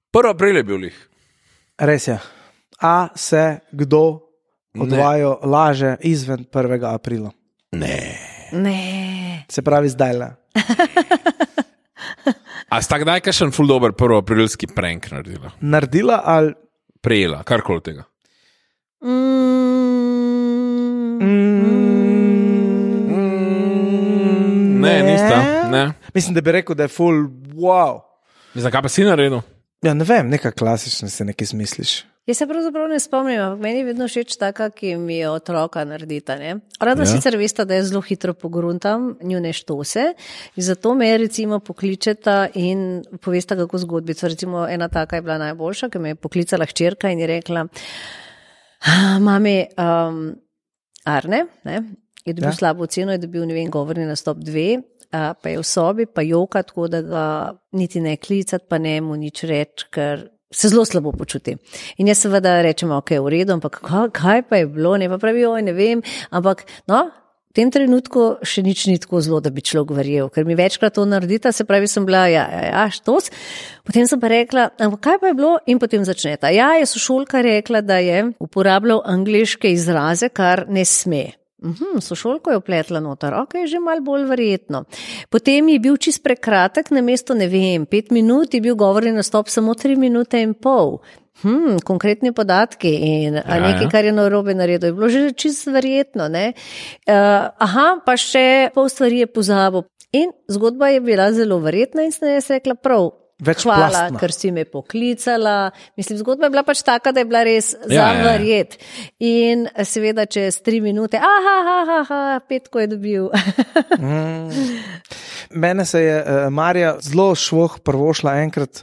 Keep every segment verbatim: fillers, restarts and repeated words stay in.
Prvi april je bil lih. Res je. A se kdo odvajo laže izven prvega aprila? Ne. Ne. Se pravi zdaj le. A sta kdaj kakšen ful dober prvoaprilski prank naredila? Naredila ali... Prejela, karkoli tega. Mm. Mm, Ne, nista. Ne. Mislim, da bi rekel, da je ful wow. Mislim, kaj pa si naredil? Ja, ne vem, neka klasična si nekaj smisliš. Jaz se pravzaprav ne spomnim, ampak meni je vedno všeč taka, ki mi je otroka naredita. Ne? Rada Ja. sicer veste, da jaz zelo hitro pogruntam njune štose in zato me recimo pokličeta in povesta kako zgodbico. Recimo ena taka je bila najboljša, ki me je poklicala hčerka in je rekla, mami, um, Arne, ne? Je dobil Ja. ja. slabo oceno, je dobil, ne vem, govorni nastop dve, a, pa je v sobi, pa joka, tako da ga niti ne klicat, pa ne mu nič reči, ker se zelo slabo počuti. In jaz seveda rečem, ok, v redu, ampak kaj, kaj pa je bilo, ne pa pravi, oj, ne vem, ampak no, v tem trenutku še nič ni tako zelo, da bi človek verjel, ker mi večkrat to naredita, se pravi, sem bila, ja, ja, ja, štos, potem sem pa rekla, ampak kaj pa je bilo, in potem začneta. Ja, je sošolka rekla, da je uporabljal angleške izraze, kar ne sme. Uhum, sošolko je upletla noter, ok, že malo bolj verjetno. Potem je bil čist prekratek, na mesto, ne vem, pet minut je bil govorni nastop samo tri minute in pol. Hmm, konkretni podatki in ja, nekaj, kar je narobe naredil, je bilo že čist verjetno. Ne? Uh, aha, pa še pol stvari je pozabil. In zgodba je bila zelo verjetna in sem jaz rekla prav. Hvala, Večplastna. ker si me poklicala. Mislim, zgodba je bila pač taka, da je bila res Ja, za ja, ja. verjet. In seveda čez tri minute, aha, aha, aha, petko je dobil. Mm. Mene se je uh, Marija zelo švoh prvošla enkrat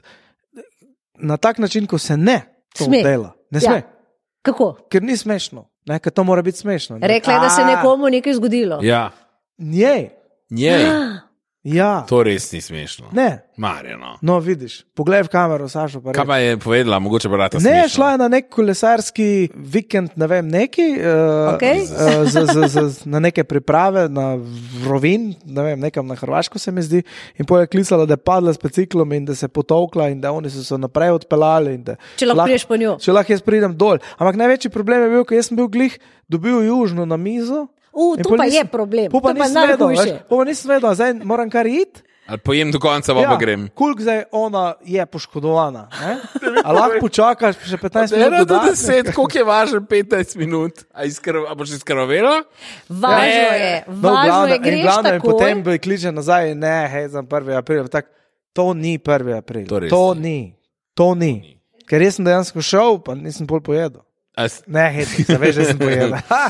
na tak način, ko se ne to Sme. dela. Ne sme. Ja. Kako? Ker ni smešno. Ne, ker to mora biti smešno. Ne. Rekla je, da se A, nekomu nekaj zgodilo. Ja. Njej. Njej. Ja. To res ni smešno. Ne. Marjano. No, vidiš. Poglej v kamero, Sašo. Pa Kaj reči. pa je povedala, mogoče pa rata Ne, smešno? šla je na nek kolesarski vikend, ne vem, neki, uh, Okej. uh, z, z, z, na neke priprave, na Rovin, ne vem, nekam na Hrvaško se mi zdi, in potem je klicala, da je padla s biciklom in da se je potovkla in da oni so se naprej odpeljali. in da- Če lahko prideš po njo. Če lahko jaz pridem dol. Ampak največji problem je bil, ker jaz sem bil glih, dobil južno na mizo. U, in to pol pa nisem- je problem. pol Pa To pa nisem vedel, najhujše. veš, pol pa nisem vedel, zdaj moram kar iti. Ali pojem do konca, pa, ja. pa grem. Koliko zdaj ona je poškodovana? ne? A lahko počakaš še petnajst minut? Ena do dodatne? deset, koliko je važen petnajst minut? A, izkrv, a boš izkrvavela? Važno Ne. je, No, važno glavno, je, in greš glavno, in takoj. potem bi kliče nazaj, ne, hej, za prvi april. Tak, to ni prvi april. To res to ni. ni. To ni. Ker jaz sem dejansko šel, pa nisem pol pojedel. A s- Ne, hej, se veš, da sem pojedel. Ha!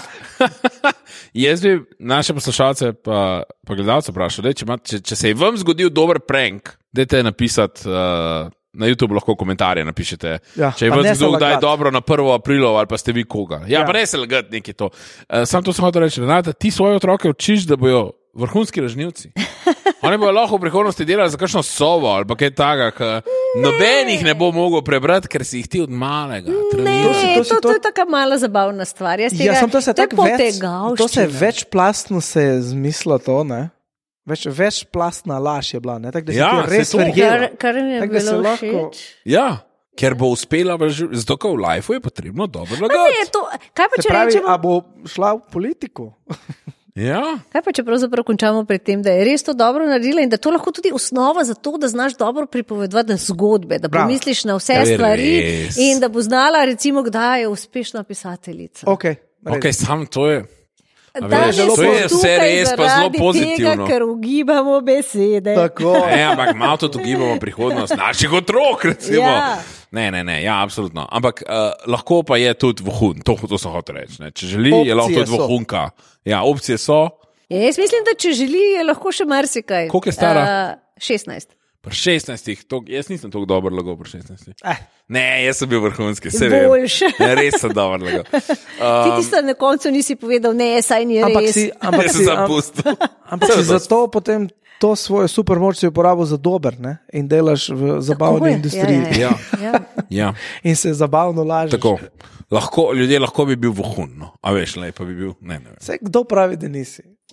Jaz bi naše poslušalce pa, pa gledalce vprašal, dej, če, ima, če, če se je vam zgodil dober prank, dajte napisati uh, na YouTube, lahko komentarje napišete. Ja, Če je pa vam ne se zgodil kdaj lagati. dobro na prvo aprilo ali pa ste vi koga. Ja, Ja. ja. pa res je lagati nekaj to. Uh, sam to sem hotel reči, da ti svoje otroke učiš, da bojo vrhunski lažnivci. Oni bojo lahko v prihodnosti delali za kakšno sovo ali pa kaj takega, noben jih ne bo mogel prebrati, ker si jih ti od malega Ne, treniraš. si- to, to si to, to- to je taka mala zabavna stvar. Jaz tega, Ja, sem to se to je tako več, potegavščina. to se je večplastno se je zmislilo to, ne? Več, večplastna laž je bila, ne? Tak, da si Ja, ti saj res to. verjela. Kar, kar mi je Tako da se bilo lahko- všeč. Ja, ker bo uspela, v živ- zato ker v lifeu je potrebno dobro Ne, lagati. to, kaj pa Se če pravi, rečemo? a bo šla v politiko? Ja, Kaj pa če pravzaprav končamo pri tem, da je res to dobro naredila in da to lahko tudi osnova za to, da znaš dobro pripovedovati zgodbe, da Bravo. pomisliš na vse Ja, je stvari res. in da bo znala recimo, kdaj je uspešna pisateljica. Ok, okay, sam to je. A Danes veš, to smo je vse tukaj res pa zelo zaradi pozitivno. Tega, ker ugibamo besede. tako. Ne, ampak malo tudi ugibamo prihodnost naših otrok, recimo. Ja. Ne, ne, ne, ja, absolutno. Ampak uh, lahko pa je tudi vohun, to, to sem hotel reči. Ne. Če želi, Opcije je lahko tudi so. vohunka. Ja, opcije so. Ja, jaz mislim, da če želi, je lahko še marsikaj. Koliko je stara? Uh, šestnajst. Pri šestnajstih, to, jaz nisem tako dober lagal pri šestnajstih. Eh. Ne, jaz sem bil vrhunski, se vem. Boljše. Ne, res sem dober lagal. Ti tisto na koncu nisi povedal, ne, saj ni Ampak res. si, ampak Jaz si, sem am, zapustil. ampak si zato potem to svojo supermoč si uporabil za dober, ne? In delaš v zabavni Tako je, industriji. Ja, ja, ja. Ja, In se zabavno lažeš. tako. Lahko, ljudje lahko bi bil vohun, no. A veš, lepo bi bil. Ne, ne vem. Vse, kdo pravi, da nisi?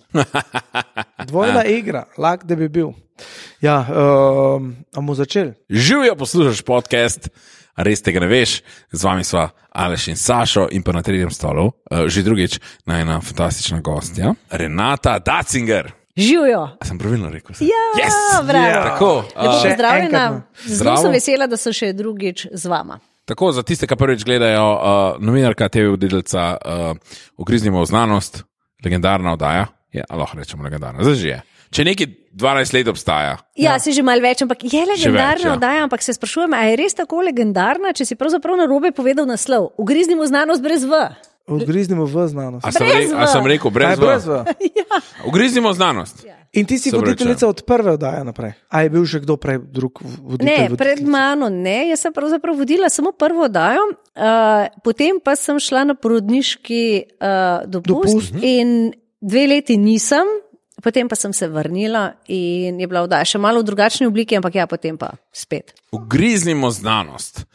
Dvojna igra, lak, da bi bil. Ja, um, a bomo začeli? Živijo, poslušaš podcast, res tega ne veš. Z vami sva Aleš in Sašo in pa na tretjem stolu, uh, že drugič, najna fantastična gostja, Renata Dacinger. Živijo. A sem pravilno rekel? Sem? Ja, yes! bravo. Ja. Tako, Lepo uh, Še pozdravljena. enkrat. Zelo Zdravo. sem vesela, da so še drugič z vama. tako, za tiste, ki prvič gledajo, uh, novinarka T V voditeljica, uh, Ugriznimo v znanost, legendarna oddaja. Ja, lahko rečemo legendarna, zdaj že je. Če neki dvanajst let obstaja. Ja, ja. Si že malo več, ampak je legendarna več, ja. oddaja, ampak se sprašujem, a je res tako legendarna, če si pravzaprav na robe povedal naslov. Ugriznimo znanost brez V. Ugriznimo v znanost. A sem, Brez re, V. a sem rekel, brez Aj, brez V. v. Ugriznimo znanost. Ja. In ti si Se voditeljica od prve oddaje naprej. A je bil še kdo prej drug voditelj? Ne, voditeljica? pred mano ne, jaz sem pravzaprav vodila samo prvo oddajo, uh, potem pa sem šla na porodniški uh, dopust, Dopust. in dve leti nisem, potem pa sem se vrnila in je bila oddaja še malo v drugačni obliki, ampak ja, potem pa spet. Ugriznimo znanost.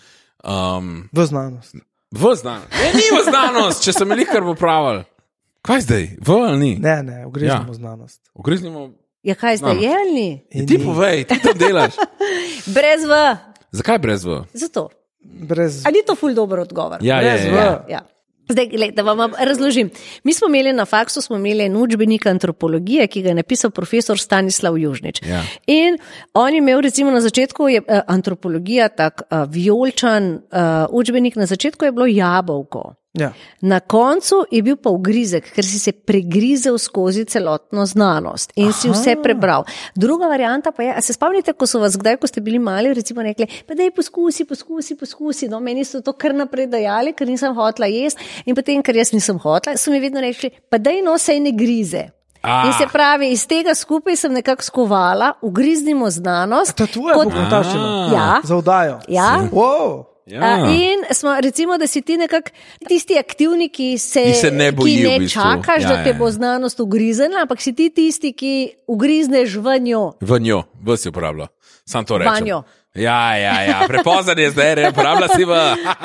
Um, V znanost. v znanost. Ne, ni v znanost, če sem jih kar popravil. Kaj zdaj? V ali ni? Ne, ne, ugriznimo Ja. znanost. Ugriznimo. Ja, kaj zdaj Znanost. je ali ni? In Ti ni. povej, ti to delaš. Brez V. Zakaj brez V? Zato. Brez... A ni to ful dober odgovor? Ja, je, Brez je, V. je. Ja. Zdaj, gled, da vam razložim. Mi smo imeli na faksu smo imeli en učbenik antropologije, ki ga je napisal profesor Stanislav Južnič. Ja. In on je imel recimo na začetku je, uh, antropologija, tak uh, vijoličan uh, učbenik, na začetku je bilo jabolko. Ja. Na koncu je bil pa ugrizek, ker si se pregrizel skozi celotno znanost in Aha. si vse prebral. Druga varianta pa je, a se spomnite, ko so vas kdaj, ko ste bili mali, recimo rekli, pa daj poskusi, poskusi, poskusi, no meni so to kar naprej dajali, ker nisem hotla jesti in potem, ker jaz nisem hotla, so mi vedno rekli, pa daj no, sej ne grize. Ah. In se pravi, iz tega skupaj sem nekako skovala, ugriznimo znanost. To je tvoja kot- pogledavščina. Ja. Za oddajo. Ja. Wow. Ja. Uh, in smo, recimo, da si ti nekako tisti aktivni, ki se, Ki se ne boji ki ne v bistvu. čakaš, Ja, da te ja. bo znanost ugriznila, ampak si ti tisti, ki ugrizneš v njo. V njo, v si uporablja. Sam to rečem. Vanjo. Ja, ja, ja, prepozan je zdaj, ne uporablja si v.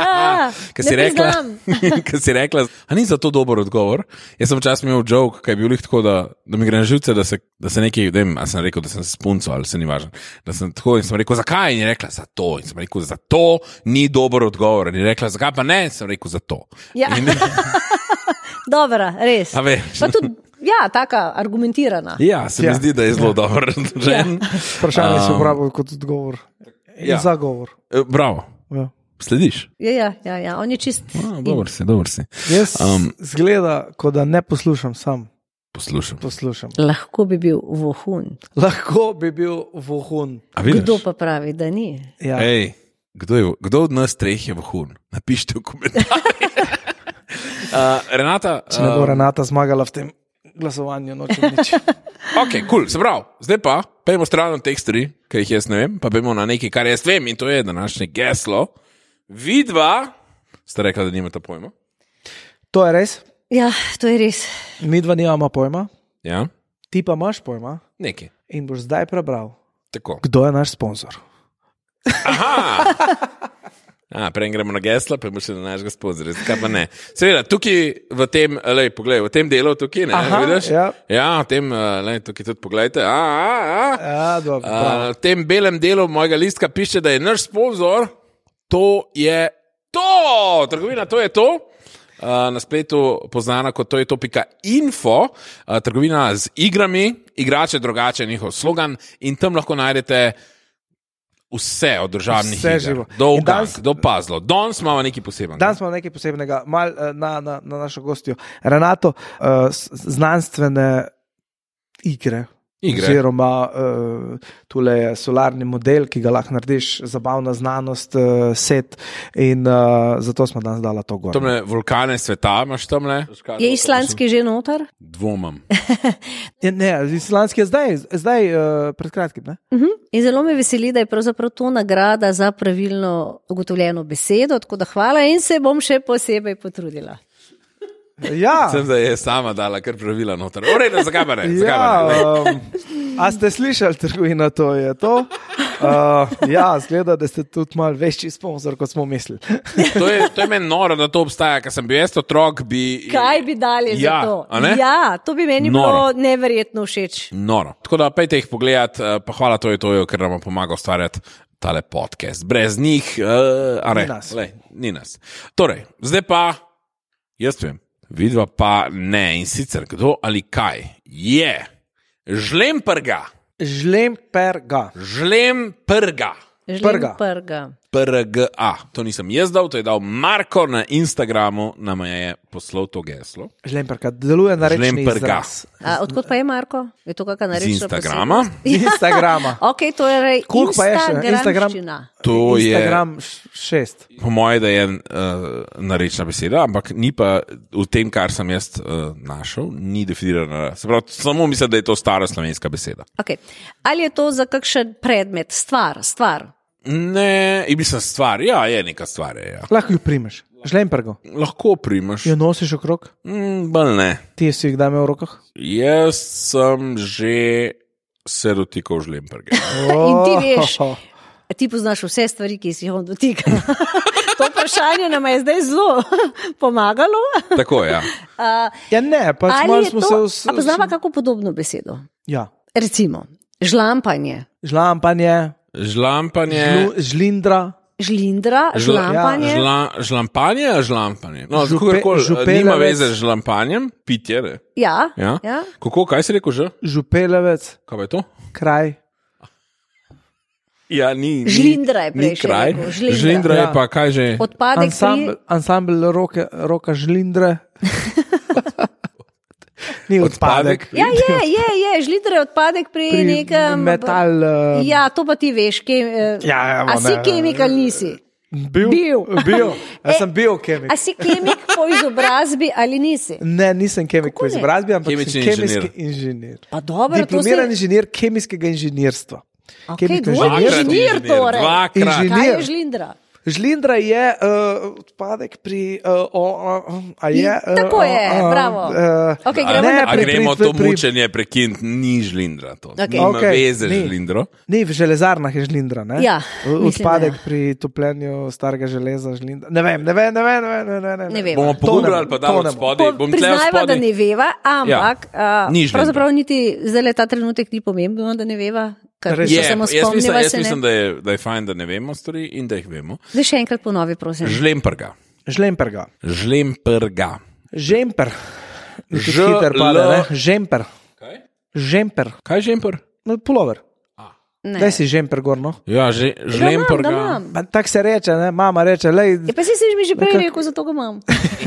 Ker si ne rekla, priznam. ker si rekla, a ni za to dober odgovor. Jaz sem včasih imel joke, kaj je bil lih tako, da, da mi gre na živce, da se, da se nekaj, da jim, a sem rekel, da sem s punco, ali se ni važno. Da sem tako in sem rekel, zakaj? In je rekla, za to. In sem rekel, za to ni dober odgovor. In je rekla, zakaj pa ne? In sem rekel, za to. Ja. In, Dobra, res. a veš. Pa tudi, ja, taka argumentirana. Ja, se mi Ja. zdi, da je zelo dobro razložen. Vprašanje si Um, uporabil kot odgovor. In ja. zagovor. Eh, Bravo, Ja. slediš. Ja, ja, ja, ja. On je čist. A, dober si, dober si. Jaz Um, um, zgleda, kot da ne poslušam sam. Poslušam. Poslušam. Lahko bi bil vohun. Lahko bi bil vohun. A vidiš? Kdo pa pravi, da ni? Ja. Ej, kdo, je, kdo od nas treh je vohun? Napišite v komentarjih. uh, Renata. Če ne bo uh, Renata zmagala v tem glasovanju, nočem nič. Ok, kul, cool, se pravi. Zdaj pa, pejmo stran od teh stvari, ki jih jaz ne vem, pa pejmo na nekaj, kar jaz vem, in to je današnje geslo. Vidva, ste rekla, da nimate pojma. To je res. Ja, to je res. Mi dva nimamo pojma, Ja, ti pa imaš pojma nekaj. in boš zdaj prebral, Tako. kdo je naš sponzor. Aha! A, prej gremo na gesla, pa še na našega sponzorja. Zakaj pa ne? Seveda, tukaj v tem, lej, poglej, v tem delu, tukaj, ne, Aha, vidiš? ja. Ja, v tem, lej, tukaj tudi pogledajte. A, a, a. Ja, dobro. A, bravo. v tem belem delu mojega listka piše, da je naš sponzor, to je to, trgovina, to je to. Uh, na spletu poznana kot to je to pika info, uh, trgovina z igrami, igrače drugače, njihov slogan in tam lahko najdete vse od državnih Vse iger, živo. do In ugank, danes- do puzzlov. Danes imamo nekaj posebnega. Danes smo nekaj posebnega, mal eh, na, na, na našo gostjo. Renato, uh, znanstvene igre. Igre. Oziroma, uh, tule je solarni model, ki ga lahko narediš, zabavna znanost, uh, set. In uh, zato smo danes dala to gor. Tamle vulkane sveta imaš tamle? Je islandski že noter? Dvomam. Ja, ne, islandski je zdaj, zdaj uh, pred kratkim. Ne? Uh -huh. In zelo me veseli, da je pravzaprav to nagrada za pravilno ugotovljeno besedo, tako da hvala in se bom še posebej potrudila. Ja, Sem, da je sama dala kar pravila noter. Urejno, zakaj pa ne? Zakaj ja pa ne? Lej. um, a ste slišali, trgovina, to je to. Uh, ja, zgleda, da ste tudi malo večji sponsor, kot smo mislili. To je, to je meni noro, da to obstaja, ker sem bil jaz otrok. Bi... Kaj bi dali ja, za to? a ne? Ja, to bi meni Noro. bilo neverjetno všeč. Noro. Tako da pejte jih pogledat, eh, pa hvala to je to, ker nam pomaga ustvarjati tale podcast. Brez njih, uh, a ne, Ni nas. Lej, ni nas. Torej, zdaj pa, jaz vem, vidva pa ne in sicer kdo ali kaj je žlemprga. Žlemperga. Žlemprga. Prga. Prga. Prga. To nisem jaz dal, to je dal Marko na Instagramu, nam je poslal to geslo. Žlemperga. Deluje na rečni Žlemperga. izraz. A, odkot pa je Marko? Je to kakšna Z narečna Instagrama. Z Instagrama. Ok, to je Koliko pa je še? Instagramščina. To je, Instagram š- šest. po moje, da je uh, narečna beseda, ampak ni pa v tem, kar sem jaz uh, našel, ni definirana. Se pravi, samo mislim, da je to stara slovenska beseda. Okay. Ali je to za kakšen predmet, stvar, stvar? Ne, in mislim stvar, ja, je neka stvar. Je, ja. Lahko jo primeš. Žlempergo. Lahko primaš. Jo nosiš okrog? Mm, bolj ne. Ti si jih kdaj imel v rokah? Jaz sem že se dotikal žlemprge. In ti veš, ti poznaš vse stvari, ki si jih on dotika. To vprašanje nam je zdaj zelo pomagalo. Tako je. Ja. Uh, Ja ne, pač ali malo je smo to, se... a poznava kako podobno besedo? Ja. Recimo, žlampanje, Žlampanje, Žlampanje. žlu, žlindra, žlindra, Žla- žlampanje. Ja, žla, žlampanje je žlampanje. No, Župe- kako župelevec. nima veze z žlampanjem, pitje. Ne? Ja, Ja? ja. Kako, kaj si rekel že? župelevec, Kaj pa je to? kraj. Ja, ni, ni, Žlindra je ni prej še kraj. rekel, žlindra. Žlindra je Ja. pa kaj že? Odpadek Ansambl, ansambl roke, roka žlindre. Ni Odpadek. odpadek. pri... Ja, je, je, je, žlindra je odpadek pri, pri nekem. Metal. Uh, Ja, to pa ti veš, kem, Ja, ja, a ma si ne. kemikal nisi. Bil. Bil. bil. Jaz E, sem biokemik. A si kemik po izobrazbi ali nisi? Ne, nisem kemik po Kako ne? izobrazbi, ampak Kemični sem kemijski inženir. Pa dobro, to Diplomiran si... inženir kemijskega inženirstva. Okay, kemijsko dvojni inženirstvo. inženir torej. Dvakrat. Inženir. Kaj je žlindra? Žlindra je uh, odpadek pri. Uh, o, uh, a je, uh, Tako je, uh, bravo. Uh, Okej, A, gremo ne, a naprej. gremo pri- to pri- mučenje prekiniti, ni žlindra. To. Okej. Nima Okej, veze z ni. žlindro. Ni v železarnah je žlindra. Ne? Ja, O- mislim, odpadek da ja. pri topljenju starega železa. Žlindra. Ne vem, ne vem, ne vem. Ne, vem, ne, ne, Ne vem. Bomo To pogooglali, ne- pa to dali ne od bo. spodaj. Bom tle od Priznava, da spodaj. ne veva, ampak Ja, ja, ni žlindra. pravzaprav niti zdaj ta trenutek ni pomembno, da ne veva. Ker Res se Je, samo jaz mislim, spomniva jaz se mislim ne. da, je, da je fajn, da ne vemo stvari in da jih vemo. Zdaj še enkrat ponovi, prosim. Žlemprga. Žlemperga. Žlemprga. Žemper. Ž- Hiter pade, L- ne? Žemper. Kaj? Žemper. Kaj je žempr? No, pulover. Ne. Daj si žemper gor, no. Ja, že, Ga imam, ga žlemprga. imam. Pa tako se reče, ne? Mama reče, lej. Ja, pa si si mi že prej Kak- rekel, zato ga imam.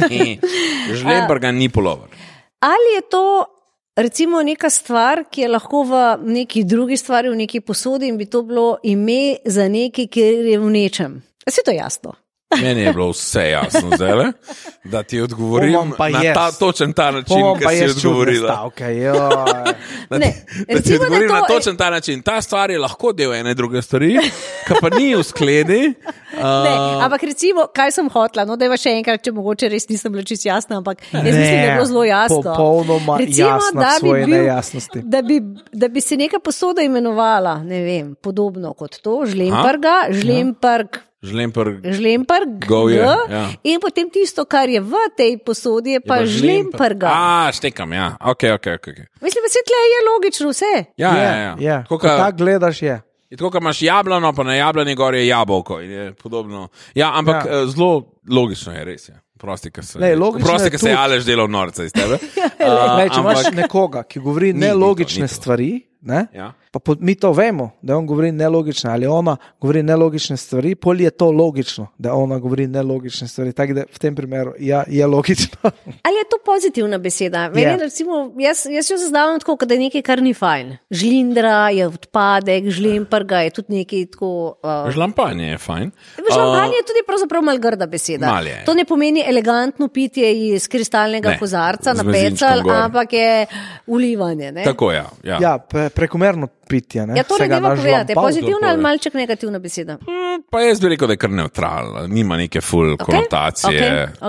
Žlemprga ni pulover. Ali je to recimo neka stvar, ki je lahko v neki drugi stvari, v neki posodi in bi to bilo ime za nekaj, kjer je v nečem? Vse to je jasno. Meni je bilo vse jasno zdaj, da ti odgovorim Bom pa na jaz. ta, točen ta način, Bom ki pa si jaz čudne odgovorila. stavke, joj. Da Ne, ti, da ti recimo, da odgovorim to na je- točen ta način. Ta stvar je lahko del ene druge stvari, ki pa ni v skledi. Ne, Uh, ampak recimo, kaj sem hotla, no, da je še enkrat, če mogoče res nisem bila čisto jasna, ampak jaz Ne, mislim, da je bilo zelo jasno. popolnoma jasna v svoji nejasnosti. Da bi, da bi se neka posoda imenovala, ne vem, podobno kot to, žlemprga, žlemprg, Žlemprg. žlemprg, Govje, G, ja. in potem tisto, kar je v tej posodi, je pa žlemprga. A, štekam, ja. Ok, ok, ok. okay. Mislim, da se tle je logično vse. Ja, Je, ja, ja. je. Tako Ko ka- tako gledaš, je. Je tako, kot imaš jablano, pa na jablani gor je jabolko. in Je podobno. Ja, ampak Ja. ja. zelo logično je, res je. Prosti, ker se, Lej, logično prosti, je ker se tudi- Aleš delal norca iz tebe. Lej, če imaš ampak- nekoga, ki govori Ni, ni to, nelogične ni to. stvari, ne? Ja. Pa po, mi to vemo, da on govori nelogične, ali ona govori nelogične stvari, pol je to logično, da ona govori nelogične stvari. Tako da v tem primeru ja, je logično. Ali je to pozitivna beseda? Meni, Je. recimo, jaz, jaz jo zaznavam tako, da je nekaj, kar ni fajn. Žlindra je odpadek, žlemprga je tudi nekaj tako. Uh, Žlampanje je fajn. Žlampanje je tudi pravzaprav mal grda beseda. Mal je. To ne pomeni elegantno pitje iz kristalnega Ne, kozarca z na mezinčkom pecal, gor. ampak je ulivanje. Ne? Tako, ja. ja. Ja, pre, prekomerno pitje. Ne? Ja, to ne Vsega deva na povedati. Je žlampal. pozitivna Tako ali je. malček negativna beseda? Mm, Pa jaz bi rekel, da je kar neutralna, nima neke full okay? konotacije. Okay, okay.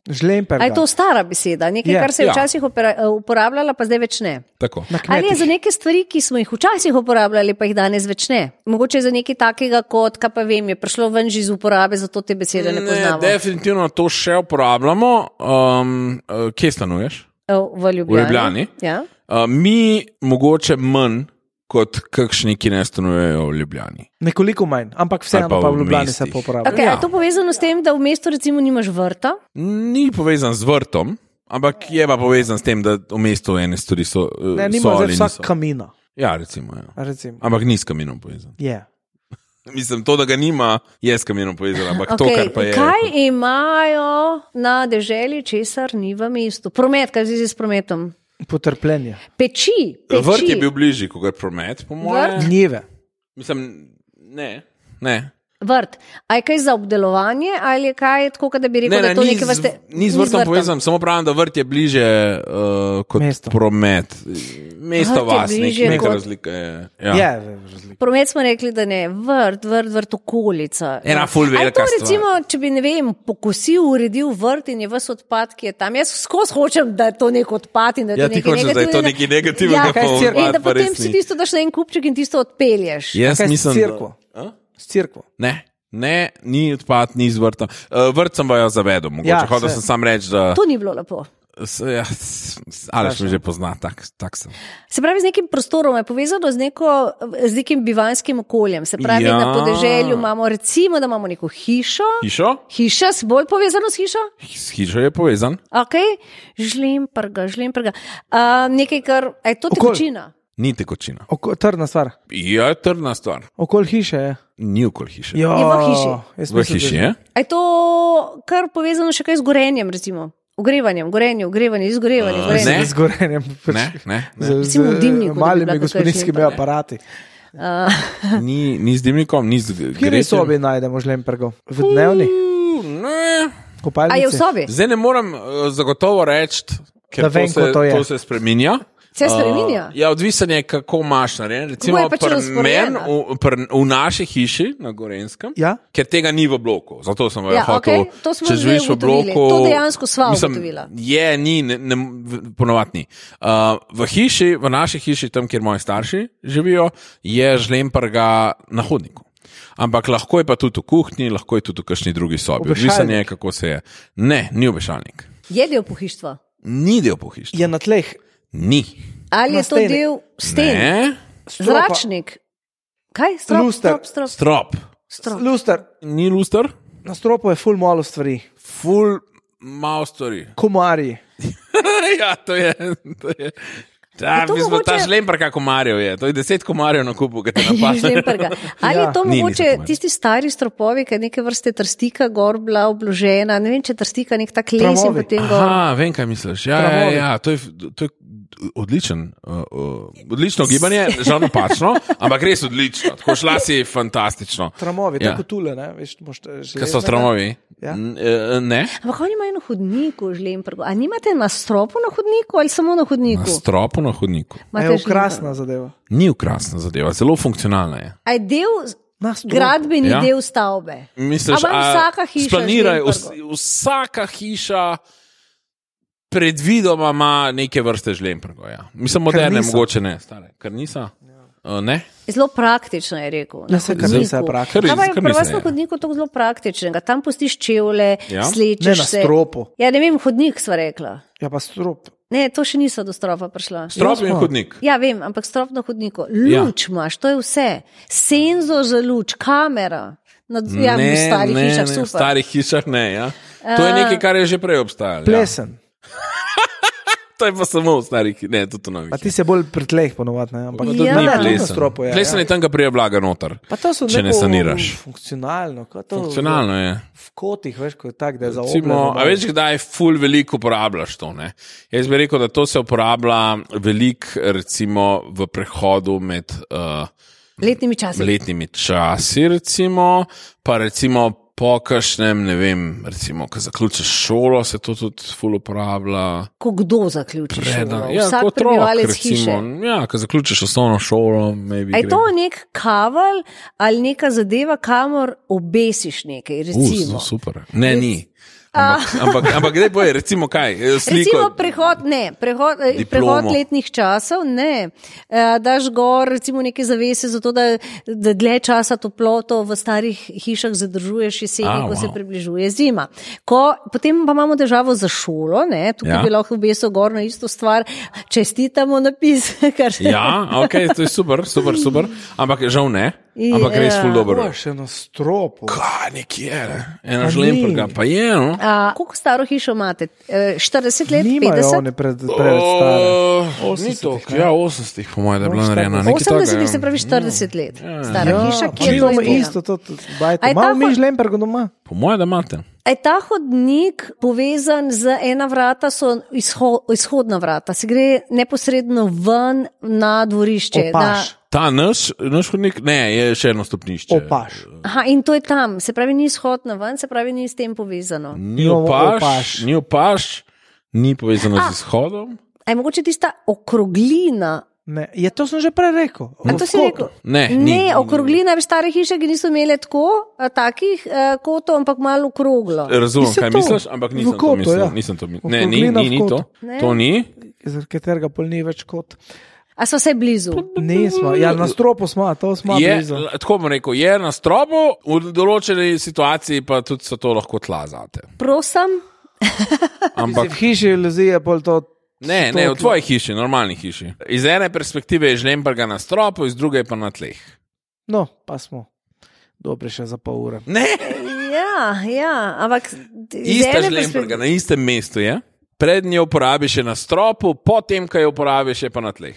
Žlemperga. A je to stara beseda, nekaj, Je, kar se je ja. včasih opera, uporabljala, pa zdaj več ne? Tako. Na Ali je kmetih. za neke stvari, ki smo jih včasih uporabljali, pa jih danes več ne? Mogoče za nekaj takega, kot, kaj pa vem, je prišlo ven že iz uporabe, zato te besede ne Ne, poznamo. definitivno to še uporabljamo. Um, uh, kje stanuješ? V Ljubljani. V Ljubljani? Ja. Uh, mi mogoče manj kot kakšni, ki ne stanujejo v Ljubljani. Nekoliko manj, ampak vseeno Ali pa pa v v Ljubljani se mestih. pa uporablja. Okay, Ja. ja. Je to povezano s tem, da v mestu recimo nimaš vrta? Ni povezan z vrtom, ampak je pa povezan s tem, da v mestu ene stvari so. uh, Ne, so nima ali zdaj vsak niso. kamina. Ja, recimo. Ja. Recimo. Ampak ni s kaminom povezan. Je. Mislim, to, da ga nima, je s kaminom povezan, ampak okay. to, Okay. kar pa je. Kaj imajo na deželi, česar ni v mestu? Promet, kaj zvezi s prometom? Potrpljenje. Peči, peči. Vrt je bil bližji kot promet, po mojem. Njive. Mislim, ne. ne. Vrt. A je kaj za obdelovanje ali je kaj tako, da bi rekel, Ne, da ne, je to ni, neke vrste? z, ni z vrtom povezan, samo pravim, da vrt je bliže uh, kot Mesto. promet. Mesto Vrt je vas, nek, bližje neka kot- razlika je. Ja. Je, razlika. Promet smo rekli, da ne. Vrt, vrt, vrt, okolica. Ena ful A je velika to stvar. recimo, če bi, ne vem, pokosil, uredil vrt in je ves odpad, ki je tam. Jaz skozi hočem, da je to nek odpad in da je Ja, to ti nekaj hočeš, da je to negativnega. nekaj negativnega, Ja, kaj pa s cirko? In odpad da pa potem res si ni. tisto daš na en kupček in tisto odpelješ. Jaz Kaj s mislim, cirko? da... A? S cirko. Ne. Ne, ni odpad, ni z vrtom. Uh, vrt sem pa jo zavedel, mogoče. Ja, Ja, Hotel saj. sem sam reči, da. To ni bilo lepo. S, ja, s- s- Aleš me že pozna, tak, tak sem. Se pravi, z nekim prostorom je povezano z, neko, z nekim bivanskim okoljem. Se pravi, Ja. ja. na podeželju imamo recimo, da imamo neko hišo. Hišo? Hiša, si bolj povezano s hišo? S hišo je povezan. Okay. Žlemprga, žlemprga. Uh, nekaj, kar je to Okolj. tekočina. Ni tekočina. Oko, trdna stvar. Je trdna stvar. Okoli hiše je. Ni okoli hiše. Jo, Je v hiši. jaz V mislim, hiši da- je. A je to kar povezano še kaj z gorenjem, recimo? Ogrevanjem, gorenje, ogrevanje, izgorevanje. Uh, gorenje. ne. Z gorenjem. pač Ne, ne, ne. Z, z Recimo v dimniku, da bi malimi bila taka gospodinjskimi žlemperga. aparati. Uh, Ni, ni z dimnikom, ni z V kateri sobi najdemo žlempergo? V dnevni? Uh, ne. a je Kopalnici? v sobi? Zdaj ne morem uh, zagotovo reči, ker Da vem, to, se, ko to je. to se spreminja. Se spreminja? Uh, ja, odvisen je, kako imaš narejen. Recimo, je pač pri razporejena? meni, v, pri, v naši hiši na Gorenskem, Ja? ker tega ni v bloku. Zato sem Ja, hotel, okej, to smo če zdaj živiš v ugotovili. bloku. To dejansko sva mislim, ugotovila. Je, ni, ne, ne, ponovadi ni. Uh, v hiši, v naši hiši, tam, kjer moji starši živijo, je žlemprga na hodniku. Ampak lahko je pa tudi v kuhinji, lahko je tudi v kakšni drugi sobi. Odvisen je, kako se je. Ne, ni obešalnik. Je del pohištva? Ni del pohištva. Je na tleh. Ni. Ali Na je to steni. del sten? Ne. Stropa. Zračnik? Kaj? Strop, Luster. strop, strop, Strop. strop. Luster. Ni luster. Na stropu je ful malo stvari. Ful malo stvari. Komarji. Ja, to je. To je. Ta, to to mogoče... ta mogoče- žlemprka komarjev je. To je deset komarjev na kupu, ki te napadajo. Žlemprga. Ali Ja. je to Ni, nisem mogoče pomenil. tisti stari stropovi, ki je neke vrste trstika gor bila obložena, ne vem, če trstika nek tak les in Tramovi. potem gor. Aha, vem, kaj misliš. Ja, ja, Tramovi. ja, to je, to je odličen, uh, uh, odlično gibanje, žal napačno, ampak res odlično. Tako šla si fantastično. Tramovi, Ja. tako tule, ne? Veš, moš, Kaj so tramovi? Ja. N- eh, Ne. Ampak oni imajo na hodniku žlemprgo. A nimate na stropu na hodniku ali samo na Na hodniku? stropu na hodniku. Imate Je žlemprgo? okrasna zadeva. Ni ukrasna zadeva, zelo funkcionalna je. A je del Na stropu. gradbeni Ja. del stavbe? Misliš, A ima vsaka hiša splaniraj, žlemprgo? vs, vsaka hiša predvidoma ima neke vrste žlemprgo. Ja. Mislim, moderne, Karnisa. mogoče ne, stare. Karnisa? Uh, ne? Zelo praktično je rekel. Na Ja, saj hodniku. karnisa je praktična. Kar- Kaj pa je kar pri vas mislim, na ja. hodniku to zelo praktičnega? Tam pustiš čevlje, Ja. slečeš Ne na se. stropu. Ja, ne vem, hodnik sva rekla. Ja, pa strop. Ne, to še niso do stropa prišla. Strop in smo. hodnik. Ja, vem, ampak strop na hodniku. Ja. Luč imaš, to je vse. Senzor za luč, kamera. Na, ja, v starih ne, hišah ne, super. v starih hišah ne. Ja. To je nekaj, kar je že prej obstajalo. Ja. Plesen. To je pa samo v starih hišah, ne, tudi to novih. Pa ti se bolj pri tleh ponovadi, ne? Ampak Ja. tudi Ni Ja, tudi na plesen. stropu je. Plesen ja. je tam, ga prije blaga noter. Pa to so če ne neko saniraš. Funkcionalno. kot To, Funkcionalno je. V kotih, veš, ko je tak, da je za Recimo, a veš, kdaj ful veliko uporabljaš to? Ne? Jaz bi rekel, da to se uporablja veliko, recimo v prehodu med uh, Letnimi časi. letnimi časi, recimo, pa recimo po kakšnem, ne vem, recimo, ko zaključiš šolo, se to tudi ful uporablja. Ko kdo zaključi šolo? Ja, Vsak kot otrok, prebivalec hiše. recimo, ja, ko zaključiš osnovno šolo, maybe A je gre. to nek kaval ali neka zadeva, kamor obesiš nekaj? Uh, Recimo. zelo super. Ne, ni. Ampak, ampak, ampak kdaj boje, recimo kaj? Sliko, Recimo prehod, ne, prehod, eh, prehod letnih časov, ne. Eh, Daš gor recimo neke zavese, zato da, da dlje časa toploto v starih hišah zadržuješ jeseni, A, ko wow. se približuje zima. Ko, potem pa imamo težavo za šolo, ne. Tukaj Ja. bi lahko obesil gor na isto stvar, čestitamo napis. Kar se... Ja, ok, to je super, super, super. Ampak žal ne. I, Ampak res ja. ful dobro. To je še na stropu. Kaj nekje je, ne? Ena Pa žlemprga, ni. pa je, no? A, koliko staro hišo imate? Eh, štirideset let, Nimajo petdeset? oni pred, pred stare. Oh, ni osemdesetih, to, ne? ja, osemdesetih, po mojem, da je bila No, narejena. štirideset. Nekaj takega, osemdeset, ja. se pravi štirideset let. Stara Ja, hiša, pa ki je mi to imamo imela. isto, to, to, bajte. A je ta Malo mi hod- žlempergo doma. Po mojem, da imate. A je ta hodnik povezan z ena vrata, so izho, izhodna vrata, se gre neposredno ven na dvorišče. Opaš. Ta naš, naš hodnik, ne, je še eno stopnišče. Opaš. Na, aha, in to je tam, se pravi, ni izhod na ven, se pravi, ni s tem povezano. Ni Imamo opaš, opaš. ni opaš, ni povezano z izhodom. A je mogoče tista okroglina? Ne, je to sem že prej rekel. A to si rekel? Ne, ni. Ne, okroglina, veš, stare hiše, ki niso imele tako, a, takih a, kotov, ampak malo okroglo. Razumem, Mislim, kaj to. misliš, ampak nisem V to kotu, mislil. ja. Nisem to mislil. Ne, ni, Okroglina ni, v ni to. kotu. Ne. To ni. Zaradi katerega pol ni več kot. A so vse blizu? Nismo, ja, na stropu smo, to smo Je, blizu. l- tako bom rekel, je na stropu, v določeni situaciji pa tudi so to lahko tla zate. Prosim, Ampak V hiši iluzije pol to. ne, ne, v tvoji hiši, normalni hiši. Iz ene perspektive je žlemprga na stropu, iz druge pa na tleh. No, pa smo. Dobri še za pol ure. Ne, ja, ja, ampak. z ista ene žlemprga perspek- na istem mestu je. Pred njo uporabiš še na stropu, potem, ko jo uporabiš, je pa na tleh.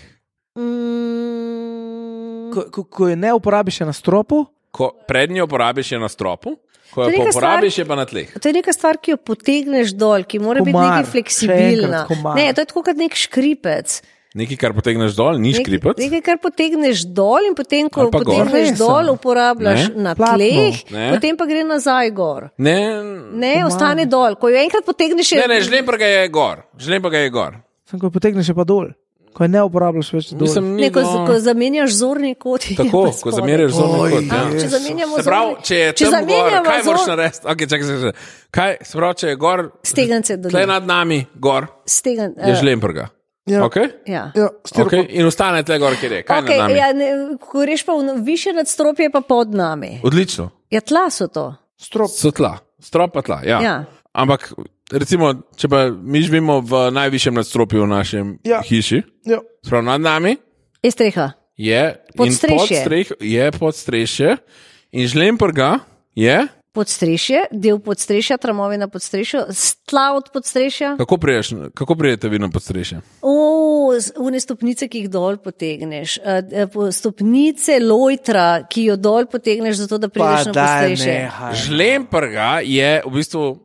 Mm, Ko, ko, ko je ne uporabiš še na stropu, Ko pred njo uporabiš je na stropu, ko To je jo pa neka uporabiš, stvar- je pa na tleh. To je neka stvar, ki jo potegneš dol, ki mora biti Komar, nekaj fleksibilna. še enkrat, komar. Ne, to je tako kot nek škripec. Nekaj, kar potegneš dol, ni Nekaj, škripec. nekaj, kar potegneš dol in potem, ko Ali pa gor. potegneš Resno. dol, uporabljaš Ne. na Platno. tleh, Ne. potem pa gre nazaj gor. Ne, Ne, ostane dol. Ko jo enkrat potegneš, je ne, ne žlemprga je gor. Žlemprga je gor. sem ko potegneš je pa dol. Ko je ne uporabljaš več dol. Mislim, ni Ne, ko, no- ko zamenjaš zorni kot. je Tako, pa ko spodaj. zameriš zorni Oj, kot. Ja. A, če Jezus. zamenjamo Se pravi, zorni- če je če tam gor, zamenjamo kaj moraš zor- narediti? Okay, čakaj, čakaj, čakaj. Kaj, se pravi, če je gor, Stegence dolje. tle nad nami, gor, Stegen, je eh, žlemprga. Ja. Okay? ja. Ja, štiri Okay. In ostane tle gor, kjer je. Kaj Okay, nad nami? ja, ne, ko greš pa v više nadstropje, pa pod nami. Odlično. Ja, tla so to. strop. So tla, strop pa tla. Ja. Ja. Ampak, recimo, če pa mi živimo v najvišjem nadstropju v našem Ja. hiši, Ja. sprav nad nami Je streha. je Podstrešje. in pod streh, je podstrešje in žlemprga je. Podstrešje, del podstrešja, tramovi na podstrešju, tla od podstrešja. Kako, priješ, kako prijete vi na podstrešje? O, z- une stopnice, ki jih dol potegneš, eh, eh, po- stopnice lojtra, ki jo dol potegneš, zato da prideš na podstrešje. Žlemprga je v bistvu.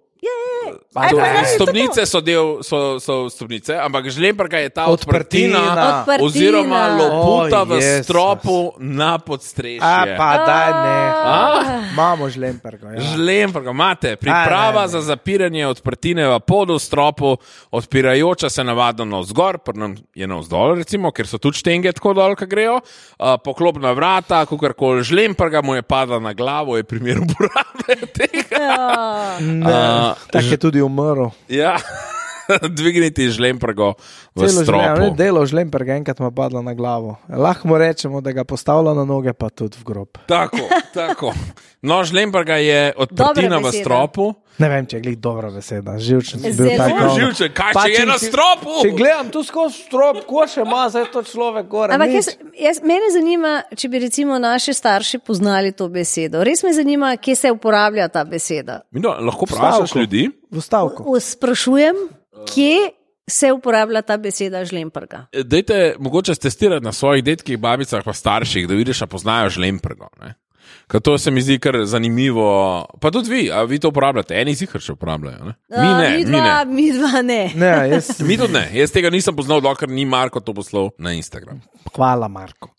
Pa To, daj. stopnice so del, so, so stopnice, ampak žlemprga je ta odprtina, Odprtina. Odprtina. oziroma loputa O, v Jezus. stropu na podstrešje. A pa daj ne. A? Imamo žlempergo. Ja. Žlemprga, imate, priprava A, ne, ne. za zapiranje odprtine v podu stropu, odpirajoča se navadno navzgor, pri nam je navzdol, recimo, ker so tudi štenge tako dol, ki grejo, uh, poklopna vrata, kakorkoli žlemprga mu je padla na glavo, je primer uporabe tega. Ja. Ne, A, tako je tudi umrl. Ja, dvigniti žlemprgo v Celo življenje, stropu. ne, delo žlemperga enkrat mu je padlo na glavo. Lahko mu rečemo, da ga postavlja na noge, pa tudi v grob. Tako, tako. No, žlemprga je odprtina Dobra v beseda. stropu. Ne vem, če je glih dobra beseda, živčen sem bil Zelo. tako. Zelo živčen, kaj Pa če je na če- stropu? Če gledam tu skozi strop, ko še ima, zdaj to človek gore. Ampak nič. jaz, jaz, mene zanima, če bi recimo naši starši poznali to besedo. Res me zanima, kje se uporablja ta beseda. Mido, lahko vprašaš Stavku. ljudi. V stavku. V- Sprašujem, kje se uporablja ta beseda žlemprga. Dajte mogoče testirati na svojih detkih, babicah, pa starših, da vidiš, a poznajo žlemprgo. Ne? Ker to se mi zdi kar zanimivo. Pa tudi vi, a vi to uporabljate, eni zihar še uporabljajo. Ne? Mi A, ne, mi mi dva, ne. mi dva ne. Ne, jaz, Mi tudi ne. Jaz tega nisem poznal, dokler ni Marko to poslal na Instagram. hvala, Marko.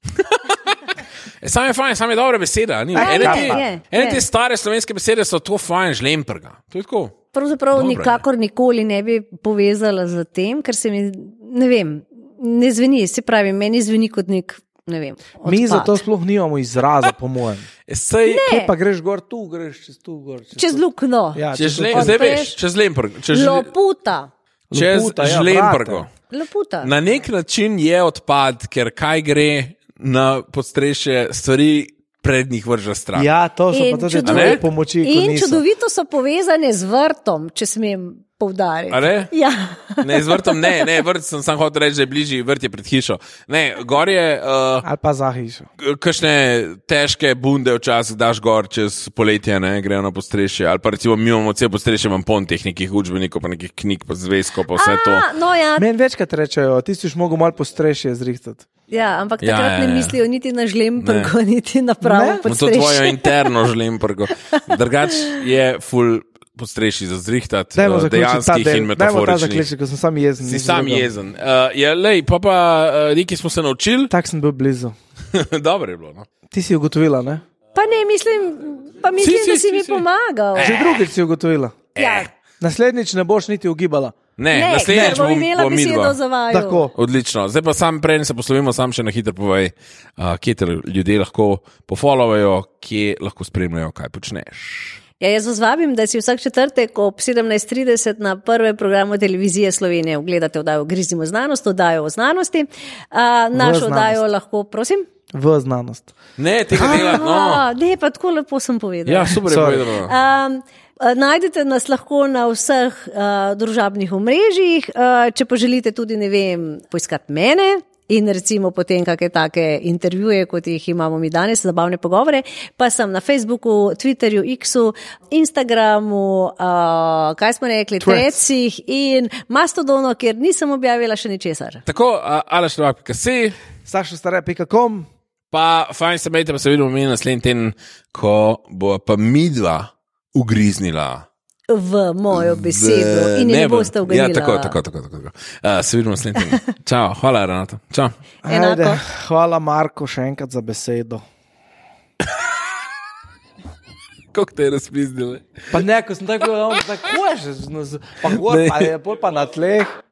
E, sam je fajn, sam je dobra beseda. Ni? Ja, Ene je, te, je, ene je. te stare slovenske besede so to fajn, žlemprga. To je tako. Pravzaprav Dobro je. nikakor nikoli ne bi povezala z tem, ker se mi, ne vem, ne zveni, se pravi, meni zveni kot nek ne vem. Mi odpad. zato sploh nimamo izraza, po mojem. Sej, Kje pa greš gor, tu greš, čez tu gor. Čez tu. lukno. Ja, čez čez le, lukno. zdaj Odpreš- veš, čez Lemberg, čez, Loputa. čez Loputa, ja, Žlembergo. Loputa. Na nek način je odpad, ker kaj gre na podstrešje, stvari pred njih vrže stran. Ja, to so In pa tudi čudovit- tvoje pomoči, ko In niso. čudovito so povezane z vrtom, če smem poudariti. A ne? Ja. Ne, z vrtom ne, ne, vrt sem sam hotel reči, da je bližji, vrt je pred hišo. Ne, gor je, uh, Ali pa za hišo. kakšne težke bunde včasih daš gor čez poletje, ne, grejo na podstrešje, ali pa recimo mi imamo cel podstrešje, imam poln teh nekih učbenikov, pa nekih knjig, pa zvezkov, pa vse to. A, no ja, Meni večkrat rečejo, ti si už mogel malo postrešje zrihtati. ja, ampak Ja, takrat ja, ne ja. mislijo niti na žlemprgo, niti na pravo Ne? No, to podstrešje. tvojo interno želim prgo. Drugač je full podstrešji za zrihtati, Dajmo uh, zaključiti ta dejanskih del. in Dajmo ta metaforičnih. zaključek, ko sem sam jezen. Si nič sam drugega. jezen. Uh, ja, lej, pa pa uh, nekaj smo se naučili. Tak sem bil blizu. Dobro je bilo. No? Ti si ugotovila, ne? Pa ne, mislim, pa mislim Si, si, da si si, mi si. pomagal. Že drugič si ugotovila. Ja. Naslednjič ne boš niti ugibala. Ne, Ne, naslednjič ker bom bom imela bom besedo midva. za vaju. Tako. Odlično. Zdaj pa sam prej se poslovimo, sam še na hitro povej, uh, kje te ljudje lahko pofollowajo, kje lahko spremljajo, kaj počneš. Ja, jaz vas vabim, da si vsak četrtek ob sedemnajst trideset na prvem programu televizije Slovenije ogledate oddajo Griznimo znanost, oddajo o znanosti. Uh, našo znanost. oddajo lahko, prosim. V znanost. Ne, tega dela, no. A, ne, pa tako lepo sem povedala. Ja, super je Sorry. povedano. Um, najdete nas lahko na vseh uh, družabnih omrežjih, uh, če pa želite tudi, ne vem, poiskati mene in recimo potem kakšne take intervjuje, kot jih imamo mi danes, zabavne pogovore, pa sem na Facebooku, Twitterju, X-u, Instagramu, uh, kaj smo rekli, Threads. Trecih in Mastodonu, kjer nisem objavila še ničesar. Tako, uh, alašlovak pika si, sašo stare pika com. pa fajn se mejte, pa se vidimo mi naslednji teden, ko bo pa midva ugriznila. V mojo besedo in je ne v- boste uganili. Ja, tako, tako, tako. tako. Uh, se vidimo naslednji teden. Čau, hvala, Renata. Čau. Enako. Ajde, hvala Marko še enkrat za besedo. Kako te je razpizdile? Pa ne, ko sem tako, tako je že, pa gor, pa je pol pa na tleh.